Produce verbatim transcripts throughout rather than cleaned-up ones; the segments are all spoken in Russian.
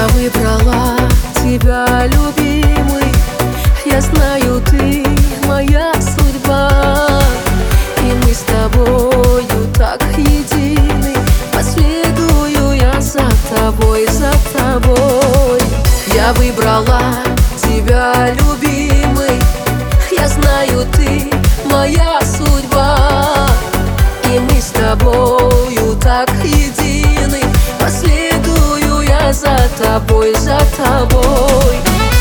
Я выбрала тебя, любимый. Я знаю, ты моя судьба, и мы с тобою так едины. Последую я за тобой, за тобой. Я выбрала тебя, любимый. Я знаю, ты моя судьба, и мы с тобою так едины. Последую я за тобой, за тобой.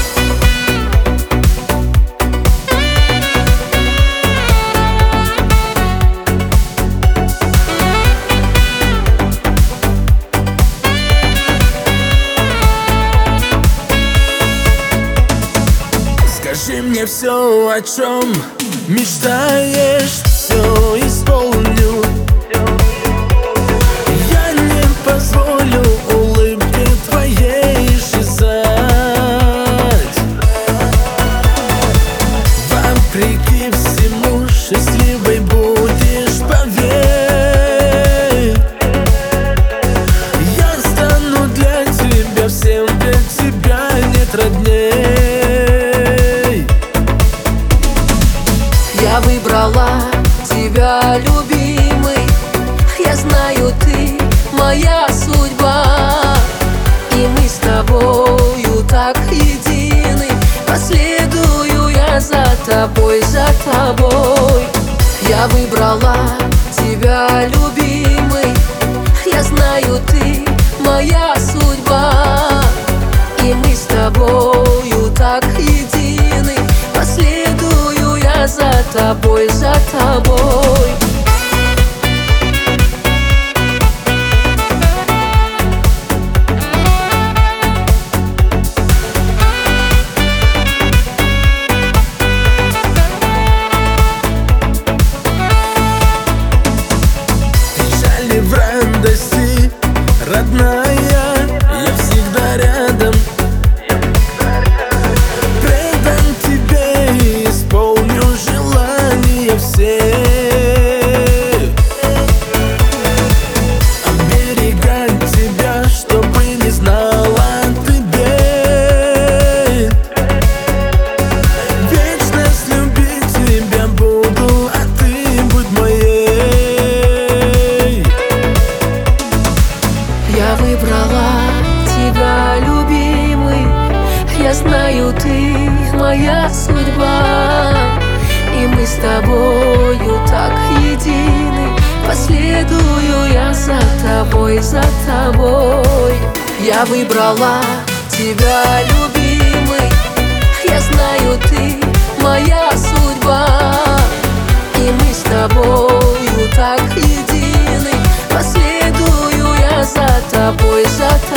Скажи мне все, о чем мечтаешь, все исполню. Я не позволю улыбке твоей исчезать. Вопреки всему счастливой будешь, поверь. Я стану для тебя всем, для тебя нет родней. Я выбрала тебя, любимый. Я знаю, ты моя судьба, и мы с тобою так едины. Последую я за тобой, за тобой. Я выбрала тебя, любимый. Я знаю, ты моя судьба, и мы с тобою так едины. Последую я за тобой, за тобой. Печали в радости, родная, я всегда рядом. Предан тебе и исполню желания все. Оберегать тебя, чтобы не знала ты бед. Вечность любить тебя буду, а ты будь моей. Я выбрала тебя, любимый. Я знаю, ты моя судьба, и мы с тобою так едины. Последую я за тобой, за тобой. Я выбрала тебя, любимый. Я знаю, ты моя судьба, и мы с тобою так едины. Последую я за тобой, за тобой.